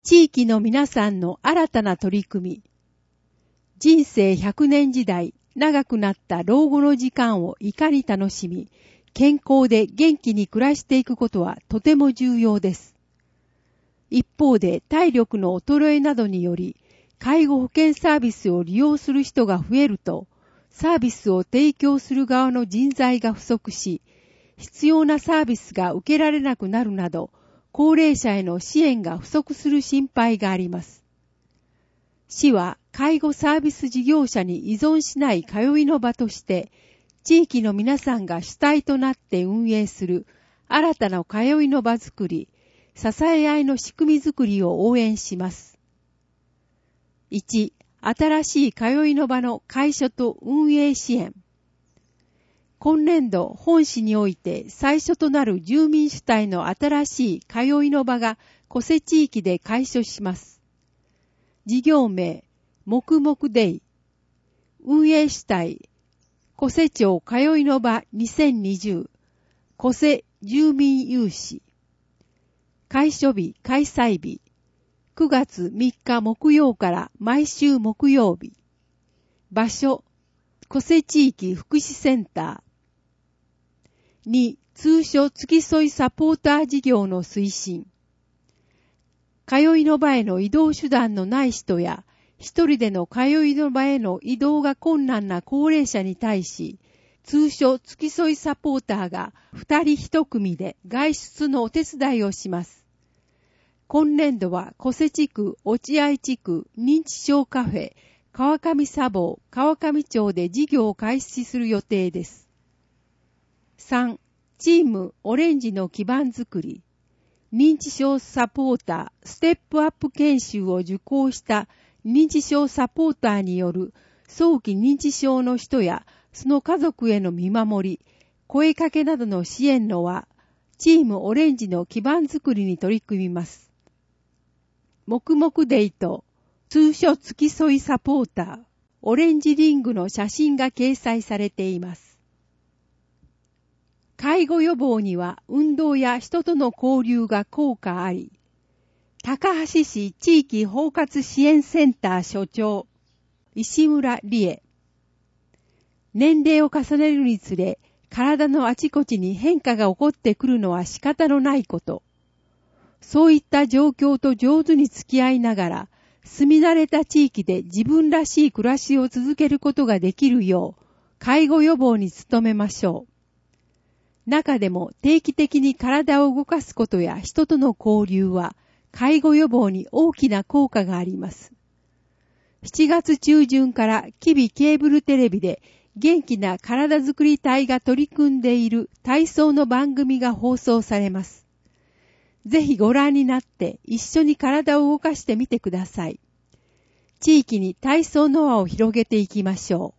地域の皆さんの新たな取り組み。人生100年時代、長くなった老後の時間をいかに楽しみ、健康で元気に暮らしていくことはとても重要です。一方で体力の衰えなどにより、介護保険サービスを利用する人が増えると、サービスを提供する側の人材が不足し、必要なサービスが受けられなくなるなど、高齢者への支援が不足する心配があります。市は介護サービス事業者に依存しない通いの場として、地域の皆さんが主体となって運営する新たな通いの場づくり、支え合いの仕組みづくりを応援します。1、新しい通いの場の開所と運営支援。今年度本市において最初となる住民主体の新しい通いの場が小瀬地域で開所します。事業名、黙々デイ。運営主体、小瀬町通いの場2020、小瀬住民有志。開所日、開催日、9月3日木曜から毎週木曜日。場所、小瀬地域福祉センター。2、通所付き添いサポーター事業の推進。通いの場への移動手段のない人や、一人での通いの場への移動が困難な高齢者に対し、通所付き添いサポーターが2人1組で外出のお手伝いをします。今年度は小瀬地区、落合地区、認知症カフェ、川上砂防、川上町で事業を開始する予定です。3、チームオレンジの基盤づくり。認知症サポーター、ステップアップ研修を受講した認知症サポーターによる早期認知症の人やその家族への見守り、声かけなどの支援のは、チームオレンジの基盤づくりに取り組みます。黙々デイと通所付き添いサポーター、オレンジリングの写真が掲載されています。介護予防には運動や人との交流が効果あり、高橋市地域包括支援センター所長、石村理恵。年齢を重ねるにつれ、体のあちこちに変化が起こってくるのは仕方のないこと。そういった状況と上手に付き合いながら、住み慣れた地域で自分らしい暮らしを続けることができるよう、介護予防に努めましょう。中でも定期的に体を動かすことや人との交流は、介護予防に大きな効果があります。7月中旬から吉備ケーブルテレビで元気な体づくり隊が取り組んでいる体操の番組が放送されます。ぜひご覧になって一緒に体を動かしてみてください。地域に体操の輪を広げていきましょう。